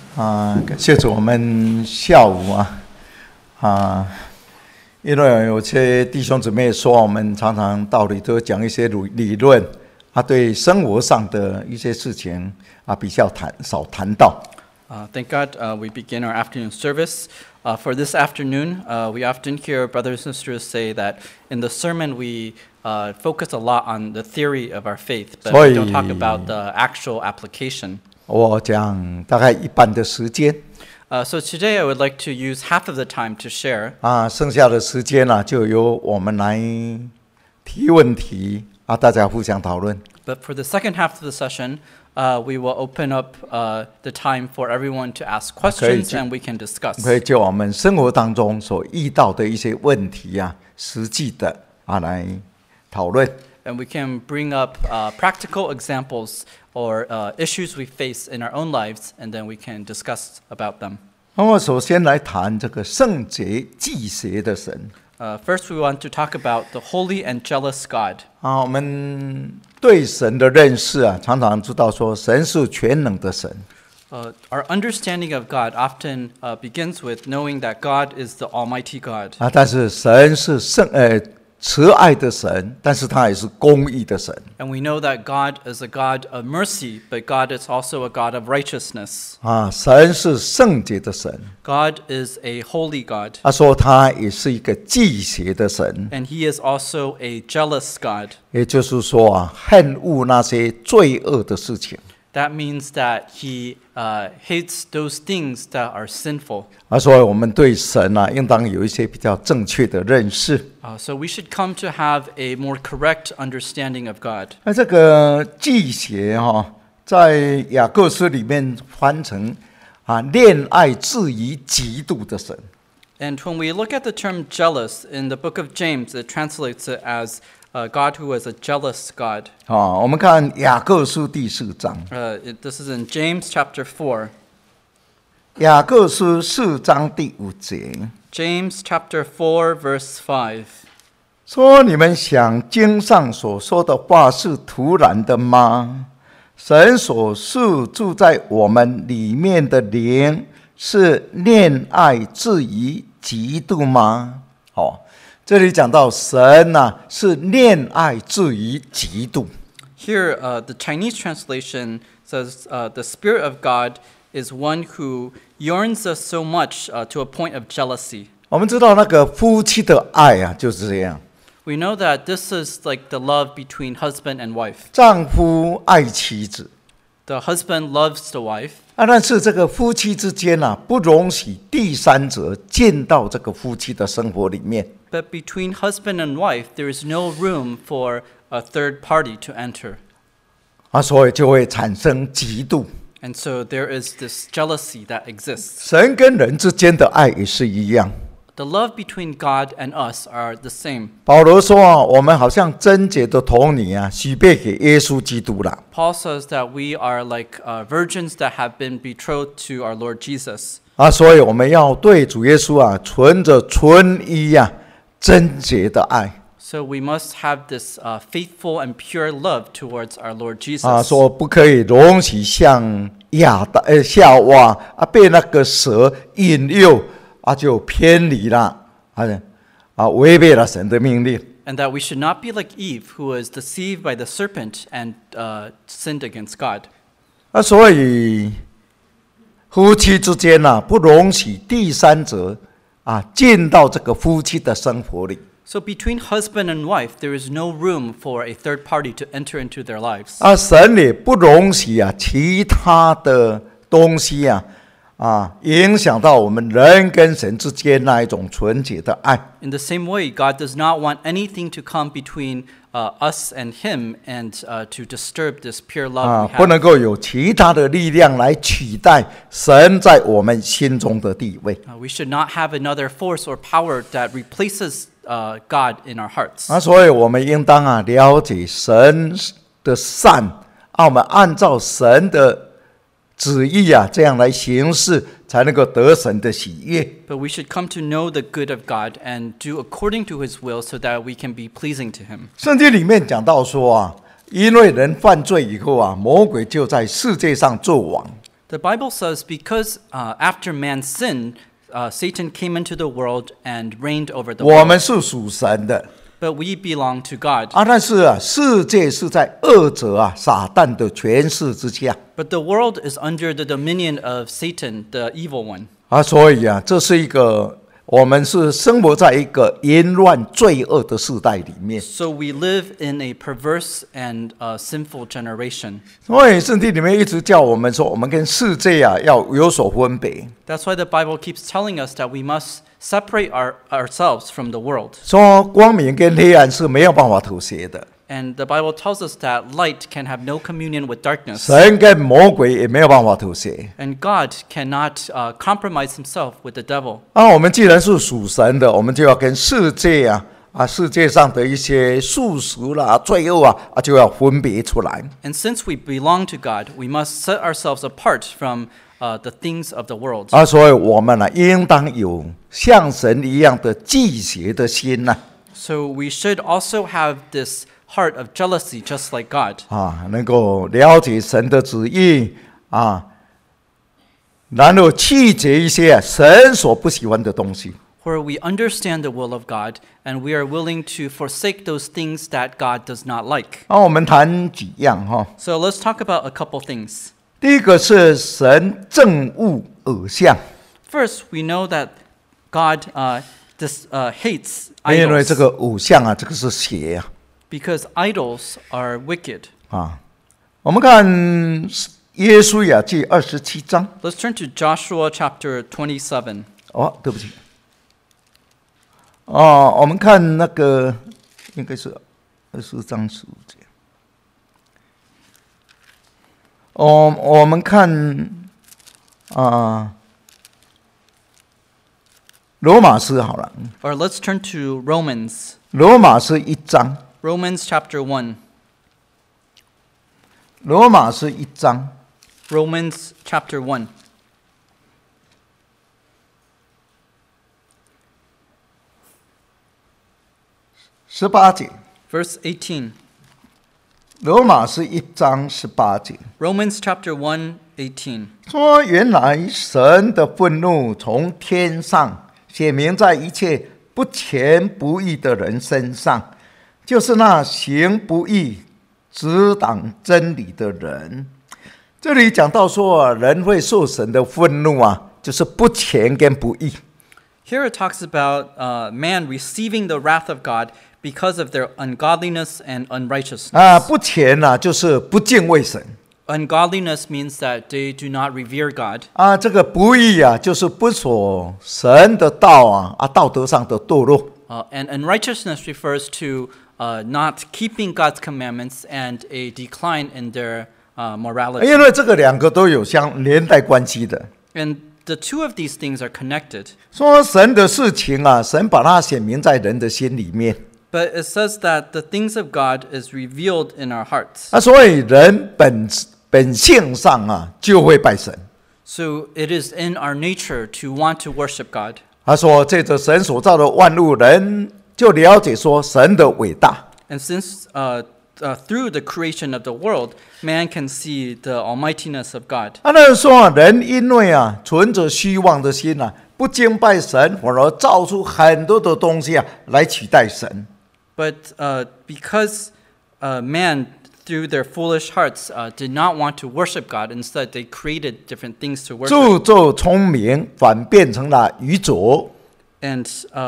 感谢主，我们下午因为有些弟兄姊妹说，我们常常道理都讲一些理论对生活上的一些事情比较少谈到。 Thank God we begin our afternoon service. For this afternoon, we often hear brothers and sisters say that in the sermon we focus a lot on the theory of our faith, but we don't talk about the actual application. 我讲大概一半的时间。 So today I would like to use half of the time to share. 剩下的时间就由我们来提问题大家互相讨论。 But for the second half of the session, we will open up the time for everyone to ask questions and we can discuss. 可以就我们生活当中所遇到的一些问题实际的来讨论。 And we can bring up practical examples or issues we face in our own lives, and then we can discuss about them. 那么首先来谈这个圣洁忌邪的神。 First, we want to talk about the holy and jealous God. 我们对神的认识常常知道说神是全能的神。 Our understanding of God often begins with knowing that God is the Almighty God. 但是神是慈爱的神，但是他也是公义的神。 And we know that God is a God of mercy, but God is also a God of righteousness. 神是圣洁的神。 God is a holy God. 他说他也是一个忌邪的神。 And he is also a jealous God. 也就是说恨恶那些罪恶的事情。 That means that he hates those things that are sinful. 所以我们对神应当有一些比较正确的认识。 So we should come to have a more correct understanding of God. 那这个忌邪在雅各书里面翻成恋爱至于嫉妒的神。 And when we look at the term jealous in the book of James, it translates it as God who is a jealous God. 我们看雅各书第4章。 This is in James chapter 4. 雅各书4章第5节。 James chapter 4 verse 5. 说你们想经上所说的话是突然的吗？神所赐住在我们里面的灵是恋爱至于嫉妒吗？这里讲到神是恋爱至于嫉妒。 Here, the Chinese translation says, the Spirit of God is one who yearns us so much to a point of jealousy. 我们知道那个夫妻的爱就是这样。 We know that this is like the love between husband and wife. 丈夫爱妻子。 The husband loves the wife. 但是这个夫妻之间不容许第三者进到这个夫妻的生活里面。 But between husband and wife, there is no room for a third party to enter. 所以就会产生嫉妒。 And so there is this jealousy that exists. 神跟人之间的爱也是一样。 The love between God and us are the same. 保罗说我们好像贞洁的童女许配给耶稣基督了。 Paul says that we are like virgins that have been betrothed to our Lord Jesus. 所以我们要对主耶稣存着纯一贞洁的爱。 So we must have this faithful and pure love towards our Lord Jesus. 说不可以容许像夏娃被那个蛇引诱就偏离了违背了神的命令。 And that we should not be like Eve, who was deceived by the serpent and sinned against God. 所以夫妻之间不容许第三者进到这个夫妻的生活里。 So between husband and wife, there is no room for a third party to enter into their lives. 神也不容许其他的东西影响到我们人跟神之间那一种纯洁的爱。 In the same way, God does not want anything to come between us and Him and to disturb this pure love we have. 不能够有其他的力量来取代神在我们心中的地位。 We should not have another force or power that replaces God in our hearts. 所以我们应当了解神的善，我们按照神的旨意这样来行事，才能够得神的喜悦。 But we should come to know the good of God and do according to His will, so that we can be pleasing to Him. 圣经里面讲到说因为人犯罪以后魔鬼就在世界上作王。 The Bible says because after man sinned, Satan came into the world and reigned over the 我 world. 们是属神的 But we belong to God. 啊，但是啊，世界是在恶者啊、撒旦的权势之下 But the world is under the dominion of Satan, the evil one. 啊，所以啊，这是一个我们是生活在一个淫乱罪恶的时代里面。 So we live in a perverse and sinful generation. 所以圣经里面一直叫我们说，我们跟世界啊要有所分别。 That's why the Bible keeps telling us that we must separate ourselves from the world. 说光明跟黑暗是没有办法妥协的， And the Bible tells us that light can have no communion with darkness. 神跟魔鬼也没有办法妥协。 And God cannot compromise himself with the devil. 啊，我们既然是属神的，我们就要跟世界啊世界上的一些俗俗啦、罪恶啊就要分别出来。 And since we belong to God, we must set ourselves apart from the things of the world. 啊，所以我们呢，应当有像神一样的忌邪的心呐。 So we should also have this heart of jealousy, just like God. 啊，能够了解神的旨意啊，然后弃绝一些神所不喜欢的东西。 Where we understand the will of God and we are willing to forsake those things that God does not like. 啊，我们谈几样哈。 So let's talk about a couple things. 第一个是神憎恶偶像， First, we know that God hates 因为这 idols 个偶像啊，这个是邪啊。 because idols are wicked. 啊，我们看耶稣亚记27章。 Let's turn to Joshua chapter 27. 哦，对不起。哦，我们看那个应该是24章15节。我们看罗马书好了， Or let's turn to Romans. 罗马书1章， Romans chapter 1. 罗马书1章。 Romans chapter 1. 18节， Verse 18. 罗马书1章18节 Romans chapter 1, 18. 说：“原来神的愤怒从天上显明在一切不虔不义的人身上，就是那行不义、阻挡真理的人。”这里讲到说，人会受神的愤怒啊，就是不虔跟不义。 Here it talks about man receiving the wrath of God because of their ungodliness and unrighteousness. 啊，不虔啊，就是不敬畏神。 Ungodliness means that they do not revere God. 啊，这个不义啊，就是不守神的道啊，道德上的堕落。 And unrighteousness refers to not keeping God's commandments and a decline in their morality. 因为这个两个都有连带关系的。 And the two of these things are connected. 说神的事情啊，神把它显明在人的心里面。 But it says that the things of God is revealed in our hearts. 啊，所以人本性上啊，就会拜神。 So it is in our nature to want to worship God. 他说，借着神所造的万物，人就了解说神的伟大。 And since through the creation of the world, man can see the almightiness of God. 啊，那说人因为啊，存着虚妄的心啊，不敬拜神，反而造出很多的东西啊，来取代神。 But because man, through their foolish hearts, did not want to worship God, instead they created different things to worship. 自作聪明，反变成了愚拙。 And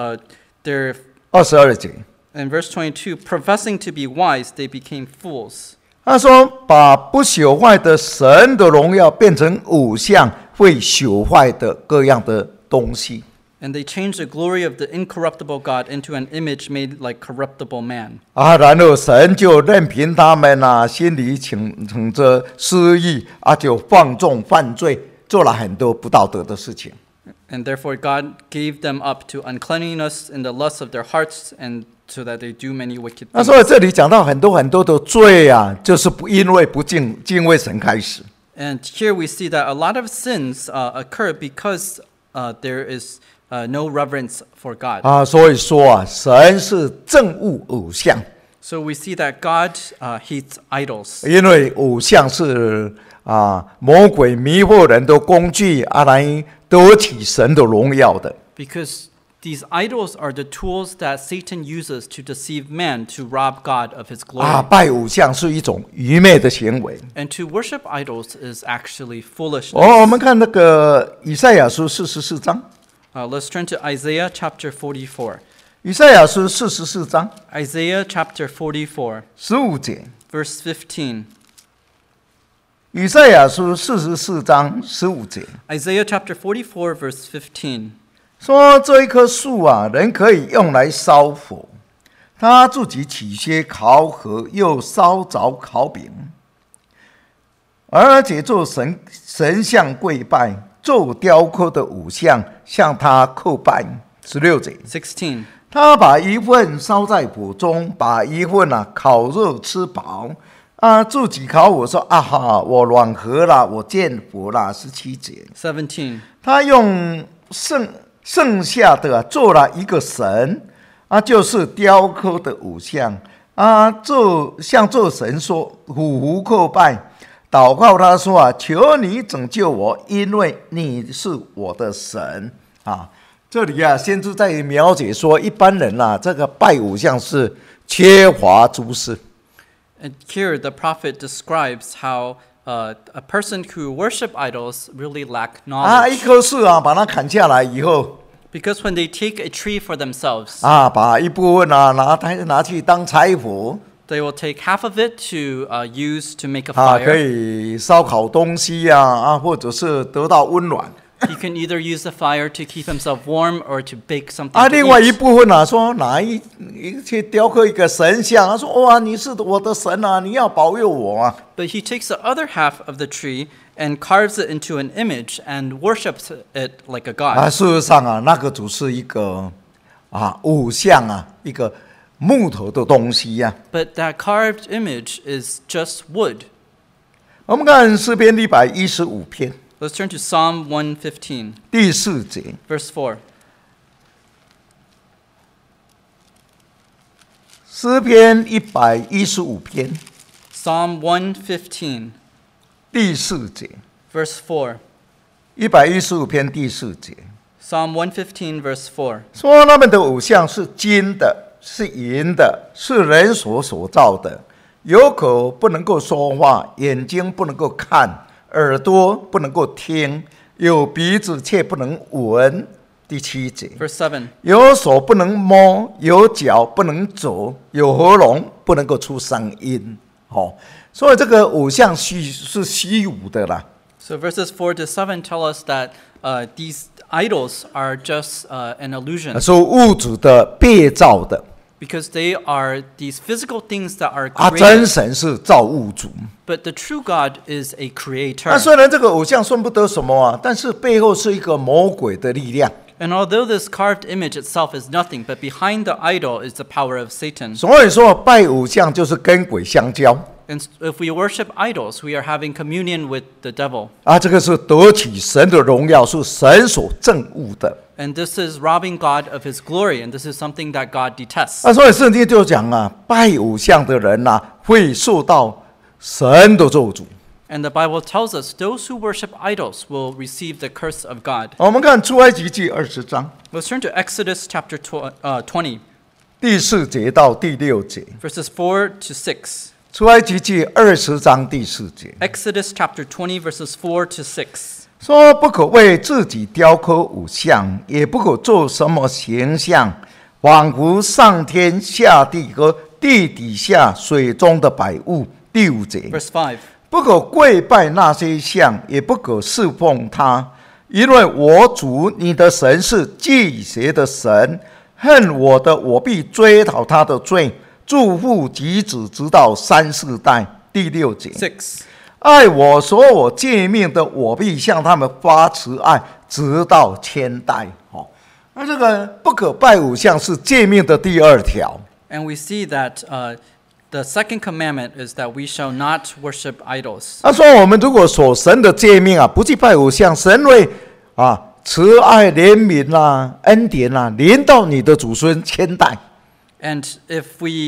they're 22节， in verse 22, professing to be wise, they became fools. 他说：“把不朽坏的神的荣耀变成偶像，会朽坏的各样的东西。” And they changed the glory of the incorruptible God into an image made like corruptible man. 啊，然后神就任凭他们啊，心里逞着私意啊，就放纵犯罪，做了很多不道德的事情。 And therefore God gave them up to uncleanliness in the lusts of their hearts, and so that they do many wicked 那 things. 所以这里讲到很多的罪啊，就是因为不敬畏神开始。 And here we see that a lot of sins occur because there is no reverence for God. 啊，所以说啊，神是憎恶偶像。 So we see that God hates idols 因为偶像是魔鬼迷惑人的工具，来得取神的荣耀的。 because these idols are the tools that Satan uses to deceive man to rob God of his glory. 拜偶像是一种愚昧的行为。 And to worship idols is actually foolishness. 我们看那个以赛亚书44章， Let's turn to Isaiah chapter 44. 以赛亚书44章 Isaiah chapter 44, 15节， verse 15. 以赛亚书44章15节 Isaiah chapter 44, verse 15. 说，这一棵树人可以用来烧火，他自己起些烤火，又烧着烤饼，而且做神像跪拜，做雕刻的偶像向他叩拜。16节， 16. 他把一份烧在火中，把一份烤肉吃饱，自己烤火说：“我暖和了，我见福了。”17节， 17. 他用剩下的做了一个神，就是雕刻的偶像，向做神说，俯叩拜，祷告他说：“求你拯救我，因为你是我的神。”这里先知在描写说，一般人这个拜偶像是缺乏知识。 And here the prophet describes how a person who worship idols really lack 一 knowledge. 棵树把它砍下来以后， Because when they take a tree for themselves, 把一部分拿去当柴火， they will take half of it to use to make a 可 fire. 以烧烤东西或者是得到温暖。 He can either use the fire to keep himself warm or to bake something 另 to 外一 eat. 部分说去雕刻一个神像，他说：“哇，你是我的神你要保佑我 But he takes the other half of the tree and carves it into an image and worships it like a god. 事实上那个只是一个偶像一个木头的东西 But that carved image is just wood. 我们看诗篇115篇 Let's turn to Psalm 115, 第4节， verse 4. 诗篇115篇 Psalm 115, 第4节， verse 4. 115篇第4节 Psalm 115, verse 4. 说，他们的偶像是金的，是银的，是人所造的，有口不能够说话，眼睛不能够看，耳朵不能够听，有鼻子却不能闻。第7节， Verse 7. 有手不能摸，有脚不能走，有喉咙不能够出声音。所以这个偶像是虚无的啦。 So verses 4 to 7 tell us that these idols are just an illusion 是物质的被造的 because they are these physical things that are 真 created. 神是造物主。 But the true God is a creator. 虽然这个偶像算不得什么但是背后是一个魔鬼的力量。 And although this carved image itself is nothing, but behind the idol is the power of Satan. 所以说拜偶像就是跟鬼相交 And if we worship idols, we are having communion with the devil. 这个是得取神的荣耀，是神所憎恶的。 And this is robbing God of his glory, and this is something that God detests. 所以圣经就讲拜偶像的人会受到神的咒诅。 And the Bible tells us those who worship idols will receive the curse of God. 我们看出埃及记20章 Let's turn to Exodus chapter 20, 第4节到第6节， verses 4 to 6. 出埃及记20章第4节 Exodus chapter 20, verses 4 to 6. 说：不可为自己雕刻偶像，也不可做什么形象，仿佛上天下地和地底下水中的百物。第5节， Verse 5. 不可跪拜那些像，也不可侍奉他，因为我主你的神是忌邪的神，恨我的，我必追讨他的罪，祝福及子直到3、4代。第6节， 6. 爱我所我诫命的，我必向他们发慈爱，直到千代。那这个不可拜偶像是诫命的第2条。 And we see that the second commandment is that we shall not worship idols. 他说我们如果守神的诫命不去拜偶像，神会慈爱怜悯恩典临到你的祖孙千代。 And if we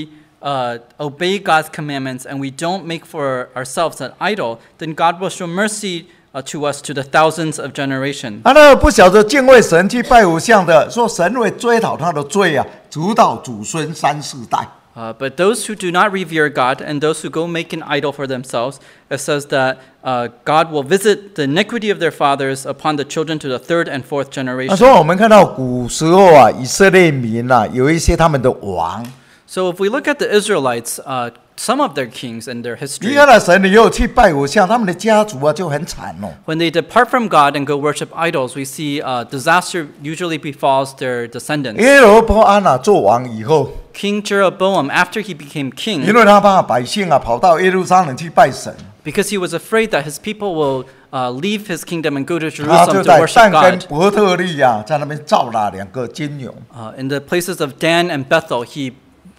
obey God's commandments and we don't make for ourselves an idol, then God will show mercy to us to the thousands of generations. 那不晓得敬畏神去拜偶像的，说神会追讨他的罪啊，直到祖孙3、4代。 But those who do not revere God and those who go make an idol for themselves, it says that God will visit the iniquity of their fathers upon the children to the third and fourth 他 generation. 说我们看到古时候啊，以色列民啊，有一些他们的王， So if we look at the Israelites, some of their kings and their 离 history, 开了神，你又去拜偶像，他们的家族啊就很惨哦。 when they depart from God and go worship idols, we see disaster usually befalls their descendants. 耶罗波安啊做王以后， King Jeroboam, after he became 因 king, 为他怕百姓啊跑到耶路撒冷去拜神， because he was afraid that his people will leave his kingdom and go to 他就 Jerusalem to 在 worship 但跟 God. 伯特利啊，在那边造了2个金牛。 In the places of Dan and Bethel, he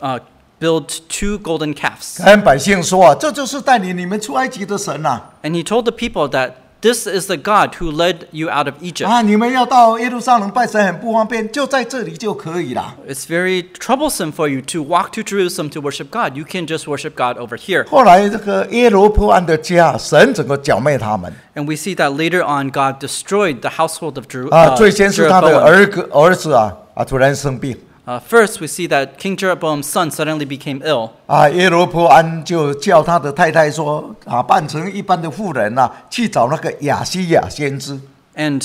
built 2 golden calves. 跟百姓说啊，这就是带领你们出埃及的神啊！ And he told the people that this is the God who led you out of Egypt. 啊，你们要到耶路撒冷拜神很不方便，就在这里就可以了。 It's very troublesome for you to walk to Jerusalem to worship God. You can just worship God over here. 后来这个耶罗波安的家，神整个剿灭他们 And we see that later on, God destroyed the household of 啊，最先是他的 Jeroboam. 儿子啊突然生病 First, we see that King Jeroboam's son suddenly became ill. 啊，耶罗波安就叫他的太太说啊，扮成一般的妇人啊，去找那个亚西亚先知。 And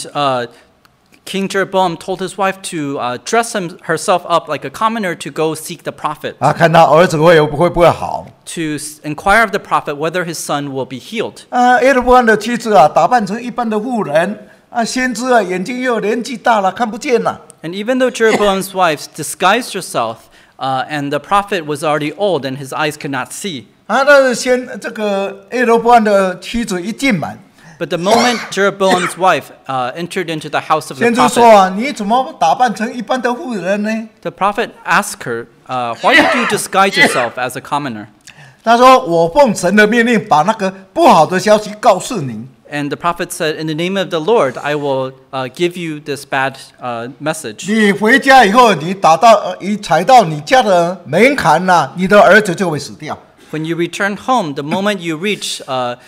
King Jeroboam told his wife to dress herself up like a commoner to go seek the prophet, 啊，看他儿子会不会好 to inquire of the prophet whether his son will be healed. 啊。耶罗波安的妻子啊，打扮成一般的妇人啊，先知啊，眼睛又年纪大了，看不见了。 And even though Jeroboam's wife disguised herself, and the prophet was already old and his eyes could not see, 啊，那这个耶罗波安的妻子一进门， but the moment Jeroboam's wife entered into the house of the 先知说 prophet, 啊，你怎么打扮成一般的妇人呢？ the prophet asked her, why did you disguise yourself as a commoner? 他说：“我奉神的命令，把那个不好的消息告诉您。 And the prophet said, in the name of the Lord, I will give you this bad message. 你回家以后，你踩到你家的门槛呐、你的儿子就会死掉。 When you return home, the moment you reach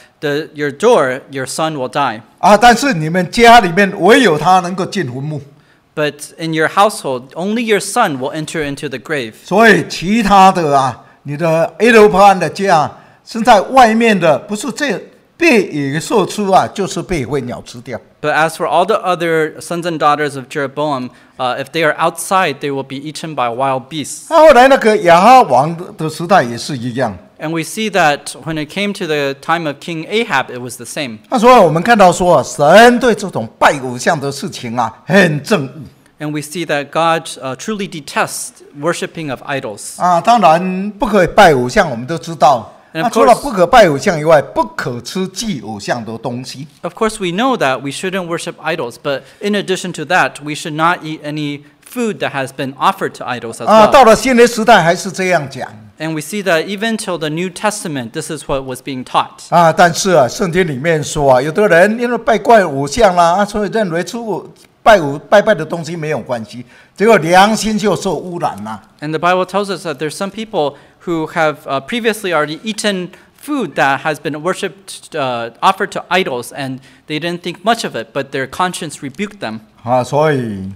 your door, your son will die. 啊，但是你们家里面唯有他能够进坟墓， But in your household, only your son will enter into the grave. 所以其他的啊，你的耶罗波安的家是在外面的，不是这被野兽吃啊，就是被飞鸟吃掉。 But as for all the other sons and daughters of Jeroboam, if they are outside, they will be eaten by wild beasts. 后来那个亚哈王的时代也是一样。 And we see that when it came to the time of King Ahab, it was the same. 那所以我们看到说，神对这种拜偶像的事情啊，很憎恶。 And we see that God truly detests worshiping of idols. 啊，当然不可以拜偶像，我们都知道。 And 那 of 除了 course- 不可拜偶像以外，不可吃祭偶像的东西。 Of course, we know that we shouldn't worship idols, but in addition to that, we should not eat any food that has been offered to idols as 啊，到 well. 了新约时代还是这样讲。 And we see that even till the New Testament, this is what was being taught. 啊，但是啊，圣经里面说啊，有的人因为拜怪偶像啦，啊，所以认为拜拜的东西没有关系，结果良心就受污染了。 And the Bible tells us that there's some people who have previously already eaten food that has been worshipped, offered to idols, and they didn't think much of it, but their conscience rebuked them. 啊，所以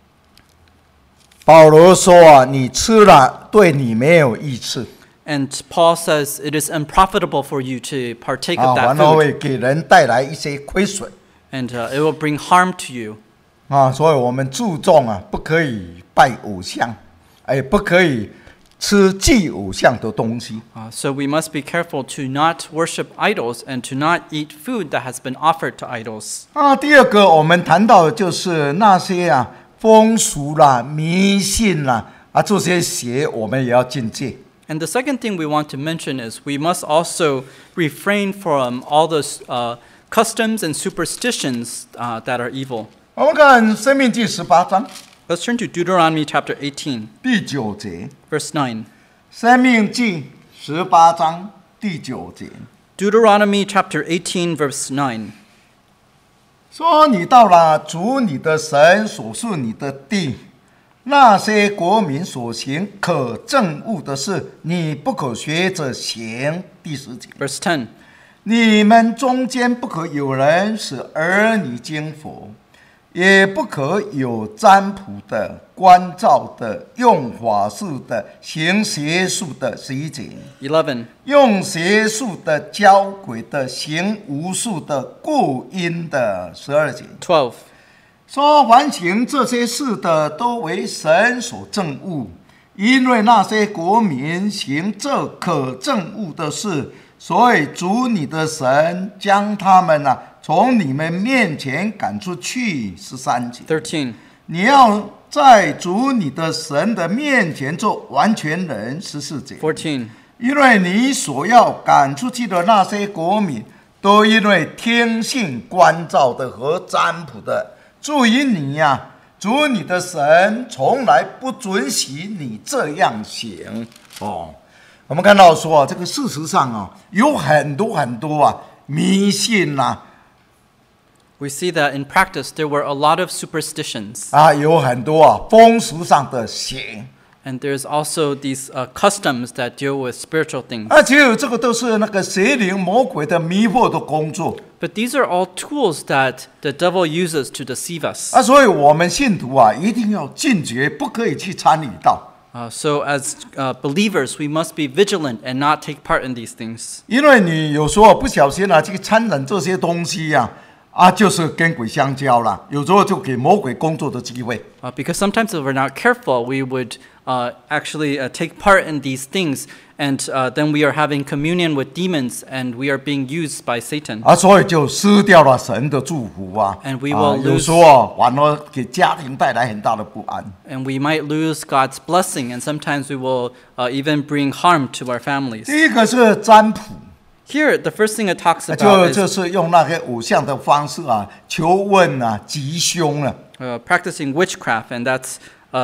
保罗说啊，你吃了对你没有益处 And Paul says it is unprofitable for you to partake 啊， of 反 that 而 food, 会给人带来一些亏损 and it will bring harm to you. 啊，所以我们注重啊，不可以拜偶像，哎，不可以吃祭偶像的东西 So we must be careful to not worship idols and to not eat food that has been offered to idols. 啊。第二个，我们谈到的就是那些啊风俗啦、迷信啦啊这些邪，我们也要禁戒。 And the second thing we want to mention is we must also refrain from all those customs and superstitions that are evil. 我们看《申命记》18章 Let's turn to Deuteronomy chapter 18, 第9节， verse 9. 《申命记》18章第9节。 Deuteronomy chapter 18, verse 9. 说你到了主你的神所赐你的地， 那些国民所行可憎恶的事，你不可学着行。第10节， Verse 10. 你们中间不可有人使儿女经佛，也不可有占卜的、观照的、用法术的、行邪术的。11节， 11. 用邪术的、教鬼的、行巫术的、故音的。12节， 12. 说凡行这些事的，都为神所憎恶，因为那些国民行这可憎恶的事，所以主你的神将他们从你们面前赶出去。13节， 13. 你要在主你的神的面前做完全人。14节， 14. 因为你所要赶出去的那些国民，都因为听信观照的和占卜的。注意你主你的神从来不准许你这样行。我们看到说这个事实上有很多迷信 We see that in practice there were a lot of superstitions. 有很多风俗上的邪。 And there's also these customs that deal with spiritual things. 其实这个都是那个邪灵魔鬼的迷惑的工作。 But these are all tools that the devil uses to deceive us. 所以我们信徒一定要禁绝，不可以去参与到。 So as believers, we must be vigilant and not take part in these things. 因为你有时候不小心去参染这些东西就是跟鬼相交了，有时候就给魔鬼工作的机会。 Because sometimes if we're not careful, we would actually take part in these things, and then we are having communion with demons, and we are being used by Satan. 所以就失掉了神的祝福 And we will 有 lose 时候反而给家庭带来很大的不安。 And we might lose God's blessing, and sometimes we will even bring harm to our families. 第一个是占卜。 Here, the first thing it talks about 就是用那个偶像的方式求问吉凶 practicing witchcraft, and that's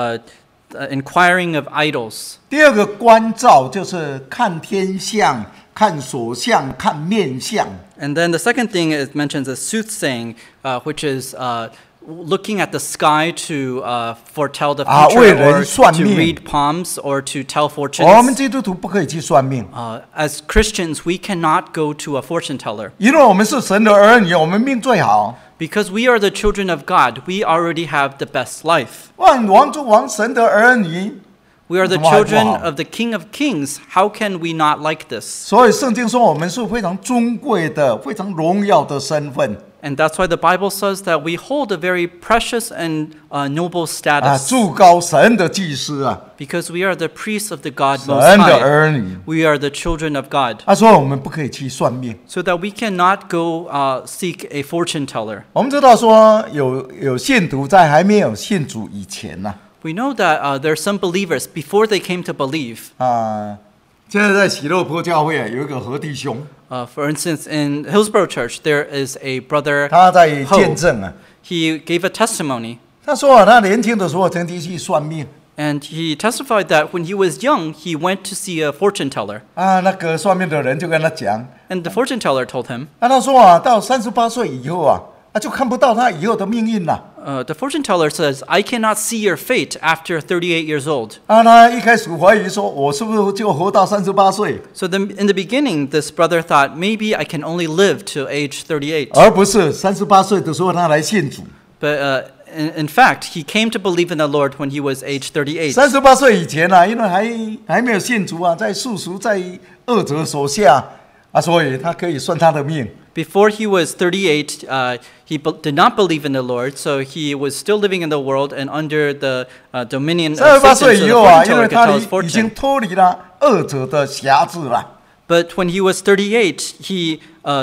inquiring of idols. 第二个观照就是看天象、看手相、看面相。 And then the second thing it mentions is soothsaying, which is looking at the sky to foretell the future, or to read palms, or to tell fortunes. 我们基督徒不可以去算命。 As Christians, we cannot go to a fortune teller. 因为我们是神的儿女，我们命最好。 Because we are the children of God, we already have the best life. 万王之王，神的儿女。 We are the children of the King of Kings. How can we not like this? 所以圣经说我们是非常尊贵的、非常荣耀的身份。 And that's why the Bible says that we hold a very precious and noble status. 至高神的祭司 Because we are the priests of the God Most 神的儿女。 High. We are the children of God. 所以我们不可以去算命。 So that we cannot go seek a fortune teller. 我们知道说有信徒在还没有信主以前 We know that there are some believers before they came to believe. 现在在喜乐坡教会有一个何弟兄。 For instance, in Hillsborough Church, there is a brother 他在见证 He gave a testimony. 他说他年轻的时候曾经去算命。 And he testified that when he was young, he went to see a fortune teller. 那个算命的人就跟他讲。 And the fortune teller told him. 他说到38岁以后就看不到他以后的命运了。 The fortune teller says, I cannot see your fate after 38 years old. 他一开始怀疑说，我是不是就活到38岁？ So in the beginning, this brother thought, maybe I can only live to age 38. 而不是38岁的时候他来信主。 But in fact, he came to believe in the Lord when he was age 38. 38岁以前因为还没有信主在世俗在恶者手下所以他可以算他的命。 Before he was 38, he did not believe in the Lord, so he was still living in the world and under the dominion of Satan. 38岁以后因为他已经 fortune. 脱离了恶者的辖制了。 But when he was 38, he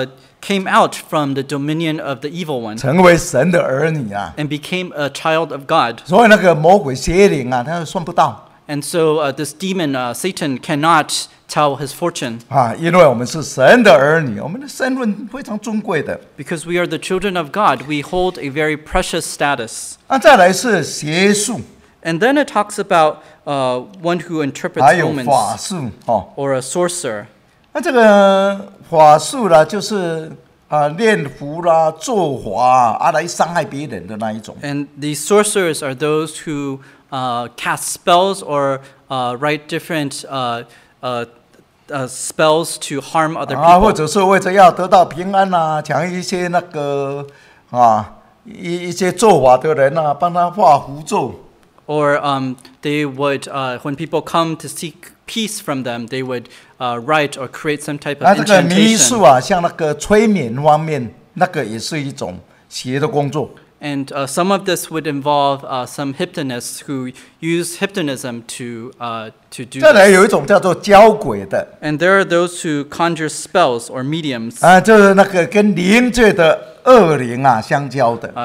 came out from the dominion of the evil one 成为神的儿女 and became a child of God. 所以那个魔鬼邪灵他算不到。 And so this demon, Satan, cannot tell his fortune. 因为我们是神的儿女，我们的身份非常尊贵的。 Because we are the children of God, we hold a very precious status. 再来是邪术。 And then it talks about one who interprets 还有 omens 法术 or a sorcerer. 这个法术就是念符啦、做法来伤害别人的那一种。 And the sorcerers are those who cast spells or write different spells to harm other 或 people. 者是为着要得到平安啊，讲一些那个一些做法的人啊，帮他画符咒。 Or they would, when people come to seek peace from them, they would write or create some type of 这个迷术 incantation. 啊，像那个催眠方面，那个也是一种邪的工作。 And some of this would involve some hypnotists who use hypnotism to do 再来 this. 有一种叫做交鬼的 And there are those who conjure spells or mediums. 就是那个跟灵界的恶灵啊相交的。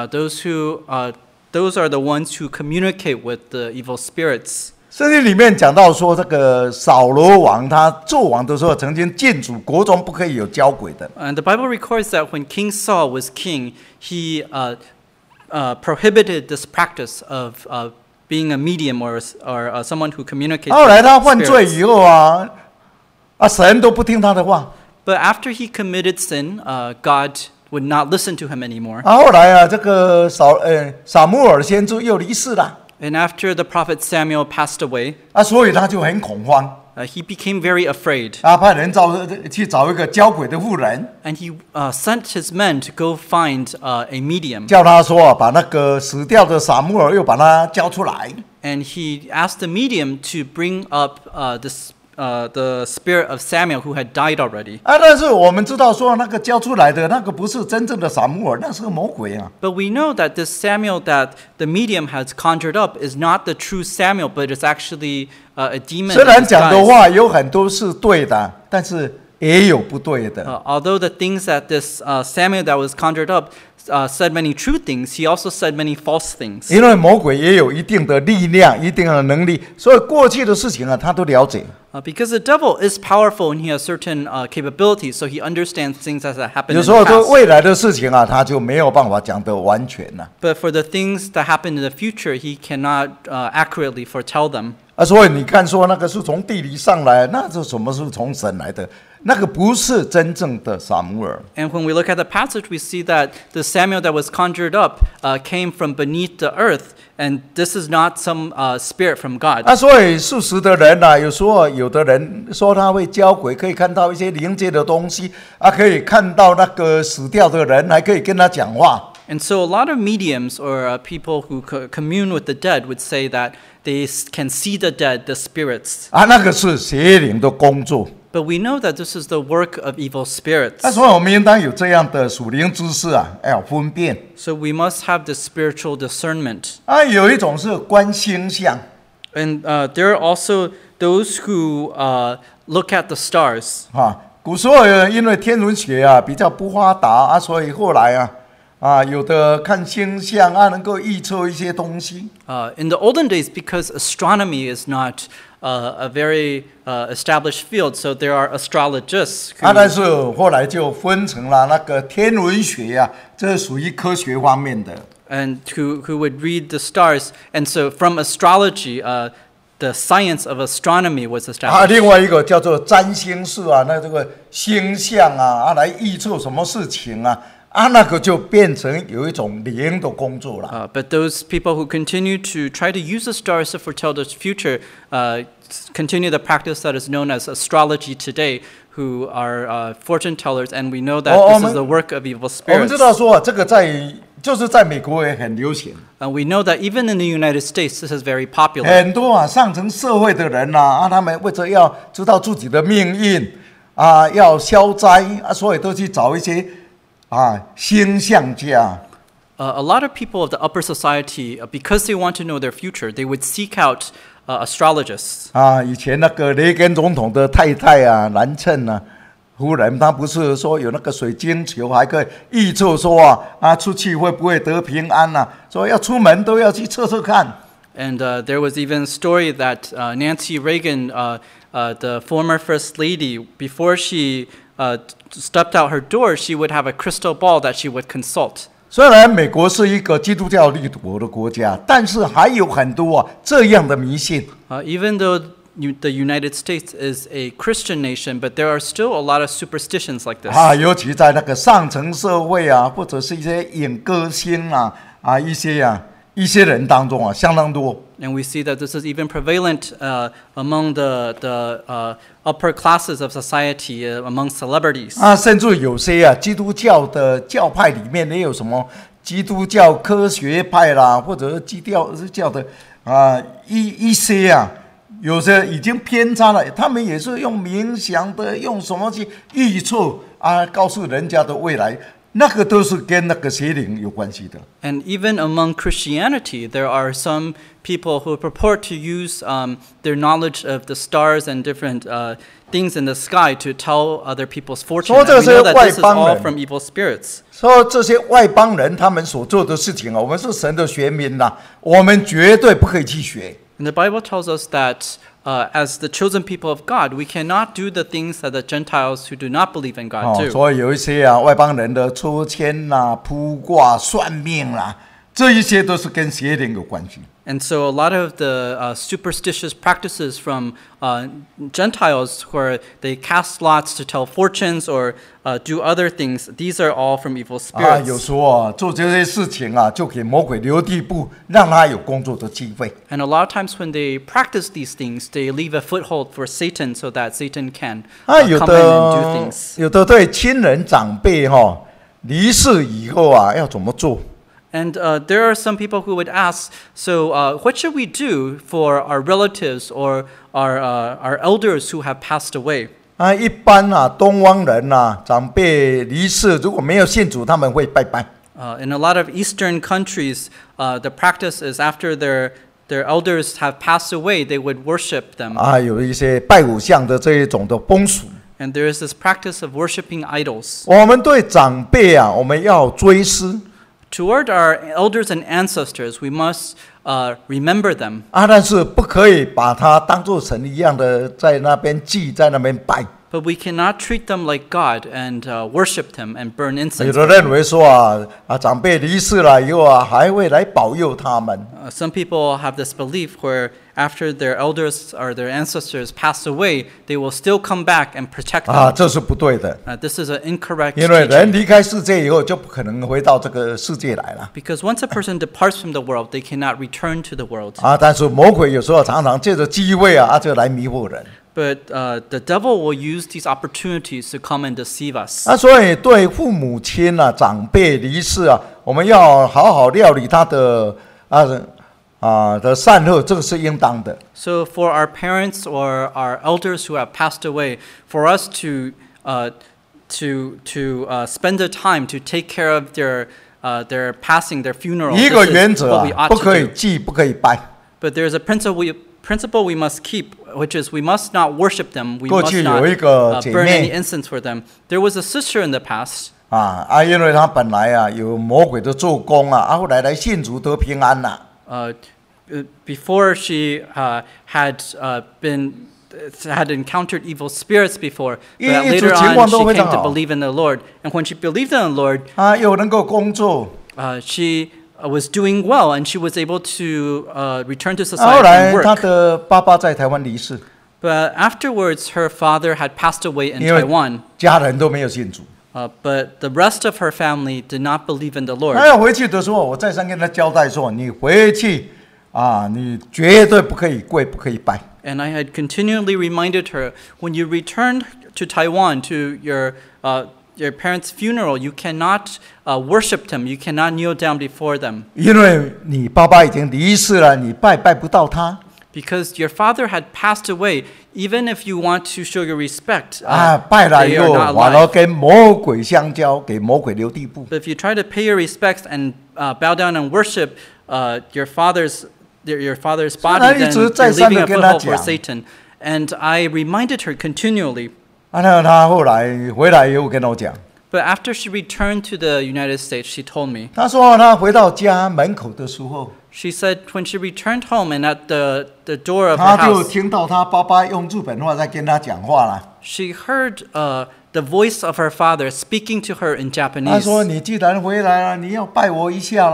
Those are the ones who communicate with the evil spirits. 圣经里面讲到说，这个扫罗王他做王的时候，曾经禁止国中不可以有交鬼的。 And the Bible records that when King Saul was king, he prohibited this practice of being a medium or someone who communicates 后来他 with 犯罪 spirits. 以后神都不听他的话。 But after he committed sin, God would not listen to him anymore. 后来这个撒母耳先知又离世了。 And after the prophet Samuel passed away, 所以他就很恐慌。 he became very afraid. 派人去找一个交鬼的妇人。 And he sent his men to go find a medium. 叫他说把那个死掉的撒母耳又把他交出来。 And he asked the medium to bring up the spirit of Samuel who had died already. 但是我们知道说那个交出来的那个不是真正的撒母耳，那是个魔鬼啊。 But we know that this Samuel that the medium has conjured up is not the true Samuel, but it's actually a demon. 虽然讲的话有很多是对的，但是也有不对的。 Although the things that this Samuel that was conjured up said many true things, he also said many false things. 因为魔鬼也有一定的力量、一定的能力，所以过去的事情他都了解。 Because the devil is powerful and he has certain capabilities, so he understands things as that happen 有 in 时候 the 对 past. 未来的事情他就没有办法讲得完全了。 But for the things that happen in the future, he cannot accurately foretell them. 所以你看说那个是从地里上来，那是什么是从神来的？那个不是真正的撒母耳。 And when we look at the passage, we see that the Samuel that was conjured up came from beneath the earth, and this is not some spirit from God. 所以事实的人有时候有的人说他会交鬼，可以看到一些灵界的东西可以看到那个死掉的人，还可以跟他讲话。 And so a lot of mediums or people who commune with the dead would say that they can see the dead, the spirits. 那个是邪灵的工作。 But we know that this is the work of evil spirits. 所以我们应当有这样的属灵知识要分辨。 So we must have the spiritual discernment. 有一种是观星象。 And there are also those who look at the stars. 古时候因为天文学比较不发达所以后来有的看星象能够预测一些东西。 In the olden days, because astronomy is not a very established field, so there are astrologists. 但是后来就分成了那个天文学这是属于科学方面的。 And who would read the stars. And so from astrology, the science of astronomy was established. 另外一个叫做占星术那这个星象来预测什么事情那个就变成有一种灵的工作了。 But those people who continue to try to use the stars to foretell the future continue the practice that is known as astrology today, who are fortune tellers, and we know that this is the work of evil 我们 spirits. 知道说这个就是在美国也很流行。 We know that even in the United States, this is very popular. 很多上层社会的人他们为着要知道自己的命运要消灾所以都去找一些星象家。 A lot of people of the upper society, because they want to know their future, they would seek out astrologists. 以前那个雷根总统的太太兰谶夫人，她不是说有那个水晶球，还可以预测说出去会不会得平安所以要出门都要去测测看。 And there was even a story that Nancy Reagan, the former first lady, before she stepped out her door, she would have a crystal ball that she would consult. 虽然美国是一个基督教立国的国家，但是还有很多这样的迷信。 Even though the United States is a Christian nation, but there are still a lot of superstitions like this. 尤其在那个上层社会啊，或者是一些演歌星一些人当中啊，相当多。 And we see that this is even prevalent among the upper classes of society, among celebrities. 甚至有些基督教的教派里面也有什么基督教科学派啦，或者是基督教的一些有些已经偏差了，他们也是用冥想的，用什么去预测告诉人家的未来。那个都是跟那个邪灵有关系的。 And even among Christianity, there are some people who purport to use their knowledge of the stars and different things in the sky to tell other people's fortune. And we know that this is all from evil spirits. 所以这些外邦人他们所做的事情我们是神的选民我们绝对不可以去学。 And the Bible tells us that as the chosen people of God, we cannot do the things that the Gentiles who do not believe in God do. 所以有一些外邦人的抽签卜卦、算命这一些都是跟邪灵有关系。 And so a lot of the superstitious practices from Gentiles where they cast lots to tell fortunes or do other things, these are all from evil spirits. 有时候做这些事情就给魔鬼留地步，让他有工作的机会。 And a lot of times when they practice these things, they leave a foothold for Satan so that Satan can come in and do things. 有的对亲人长辈离世以后要怎么做？ And there are some people who would ask, so what should we do for our relatives or our elders who have passed away? 一般东方人长辈离世，如果没有信主，他们会拜拜。 In a lot of Eastern countries, the practice is after their elders have passed away, they would worship them. 有一些拜偶像的这一种的风俗。 And there is this practice of worshiping idols. 我们对长辈我们要追思。 Toward our elders and ancestors, we must remember them. 但是不可以把他当作神一样的在那边祭，在那边拜。 But we cannot treat them like God and worship them and burn incense. 有的认为说长辈离世了以后还会来保佑他们。 Some people have this belief where after their elders or their ancestors pass away, they will still come back and protect them. 这是不对的。 This is an incorrect 因为人 teaching. 离开世界以后就不可能回到这个世界来了。 Because once a person departs from the world, they cannot return to the world. 但是魔鬼有时候常常借着机会就来迷惑人。 But the devil will use these opportunities to come and deceive us. 所以对父母亲长辈离世我们要好好料理他的的善恶，这个是应当的。 So for our parents or our elders who have passed away, for us to spend the time to take care of their passing, their funeral. 一个原则 what we ought 不可以 to do. 祭，不可以拜。 But there's a principle we must keep, which is we must not worship them. We 过 must 去 not 有一个姐 burn any 妹 incense for them. There was a sister in the past. 因为她本来有魔鬼的做工后来信主得平安 Before she had encountered evil spirits before, but later on she came to believe in the Lord. And when she believed in the Lord, 又能够工作。 she was doing well, and she was able to return to 后 society and 来她 work. 的爸爸在台湾离世， But afterwards, her father had passed away in 因为 Taiwan. 家人都没有信主。 But the rest of her family did not believe in the Lord. 要回去的时候，我再三跟他交代说：“你回去你绝对不可以跪，不可以拜。” And I had continually reminded her, when you return to Taiwan to your parents' funeral, you cannot worship them. You cannot kneel down before them. 因为你爸爸已经离世了，你拜不到他。 Because your father had passed away, even if you want to show your respect, 拜了 they 以 are 后， not 完了 alive. 跟魔鬼相交，给魔鬼留地步。 But if you try to pay your respects and bow down and worship your father's body, then you're leaving a foothold for Satan. And I reminded her continually. 那他后来回来以后跟我讲， But after she returned to the United States, she told me. 他说他回到家门口的时候， She said when she returned home and at the door of her 他就 house, 听到他爸爸用日本话在跟他讲话了。 she heard the voice of her father speaking to her in 他 Japanese. 说：“你既然回来了，你要拜我一下了。”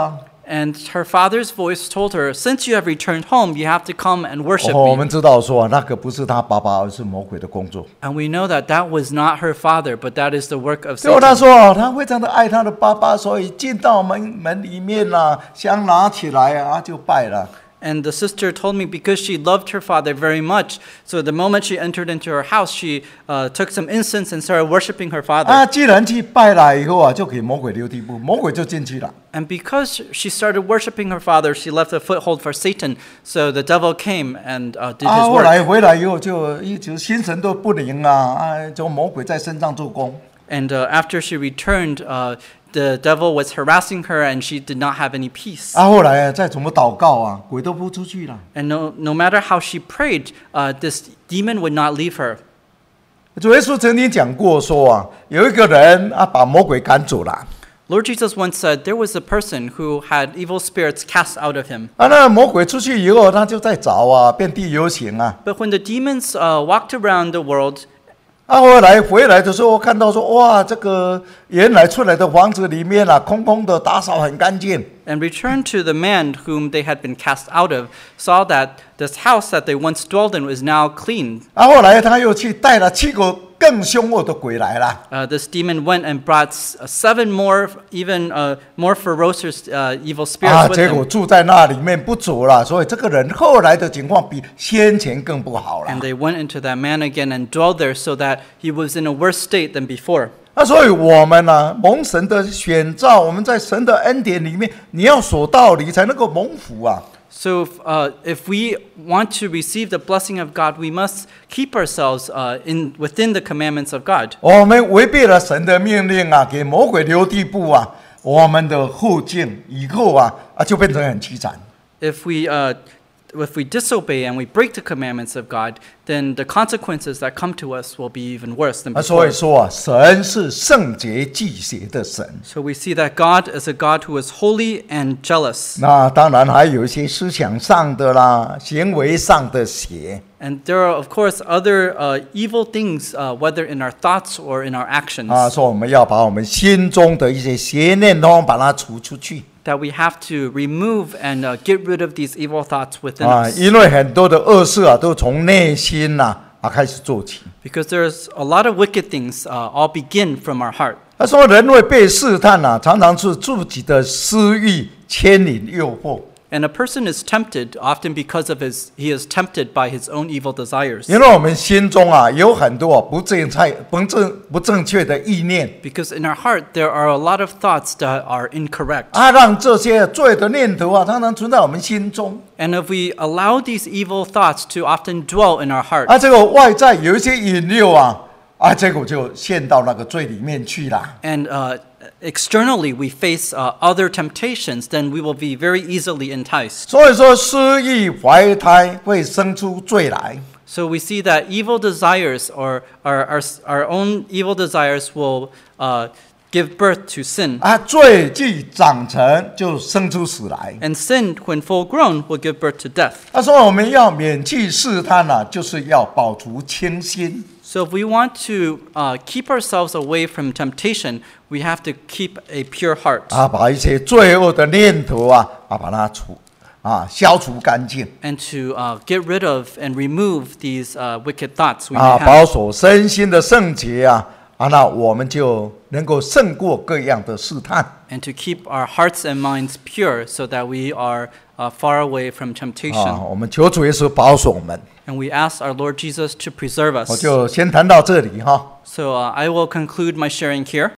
And her father's voice told her, "Since you have returned home, you have to come and worship 我 me." 们知道说那个不是他爸爸，而是魔鬼的工作。 And we know that that was not her father, but that is the work of 结果他 Satan. 说他非常的爱他的爸爸，所以进到门里面香拿起来就拜了。 And the sister told me because she loved her father very much, so the moment she entered into her house, she took some incense and started worshiping her father. 既然去拜了以后就给魔鬼留地步，魔鬼就进去了。 And because she started worshiping her father, she left a foothold for Satan. So the devil came and did his 后 work. 来回来以后就一直心神都不宁就魔鬼在身上做工。 And after she returned, the devil was harassing her, and she did not have any peace. 后来再怎么祷告鬼都不出去了。 And no matter how she prayed, this demon would not leave her. 主耶稣曾经讲过说有一个人把魔鬼赶走了。 Lord Jesus once said there was a person who had evil spirits cast out of him. 那魔鬼出去以后，他就在找遍地游行 But when the demons walked around the world, 后来回来的时候，看到说哇，这个原来出来的房子里面空空的，打扫很干净。 and returned to the man whom they had been cast out of, saw that this house that they once dwelled in was now clean. 后来他又去带了7个更凶恶的鬼来了。 This demon went and brought 7 more, even more ferocious evil spirits with 结果 him. 住在那里面不走了，所以这个人后来的情况比先前更不好了。 And they went into that man again and dwelled there, so that he was in a worse state than before. 所以我们蒙神的选召，我们在神的恩典里面，你要守道理才能够蒙福 So if we want to receive the blessing of God, we must keep ourselves within the commandments of God. 我们违背了神的命令给魔鬼留地步我们的后境以后就变成很凄惨。 If we disobey and we break the commandments of God, then the consequences that come to us will be even worse than 所 before. 以说神是圣洁忌邪的神。 So we see that God is a God who is holy and jealous. 那当然还有一些思想上的啦，行为上的邪。 And there are, of course, other evil things, whether in our thoughts or in our actions, 说我们要把我们心中的一些邪念把它除出去。 that we have to remove and get rid of these evil thoughts within us. 因为很多的恶事都从内心开始做起。 Because there's a lot of wicked things all begin from our heart. 他说人会被试探常常是自己的私欲牵引诱惑。 And a person is tempted often because of he is tempted by his own evil desires. 因为我们心中有很多不正确的意念。 Because in our heart there are a lot of thoughts that are incorrect. 让这些罪的念头常常存在我们心中。 And if we allow these evil thoughts to often dwell in our heart, 这个外在有一些引诱结果就陷到那个罪里面去了。 and externally we face other temptations, then we will be very easily enticed. 所以说私欲怀胎会生出罪来。 So we see that evil desires or our own evil desires will give birth to sin. 罪既长成就生出死来。 And sin, when full grown, will give birth to death. 他说我们要免去试探就是要保持清心。 So if we want to keep ourselves away from temptation, we have to keep a pure heart. 把一些罪恶的念头把它消除干净。 And to get rid of and remove these wicked thoughts we may have. 保守身心的圣洁那我们就能够胜过各样的试探。 And to keep our hearts and minds pure so that we are far away from temptation. 我们求主耶稣保守我们。 And we ask our Lord Jesus to preserve 我 us. 就先谈到这里 So I will conclude my sharing here.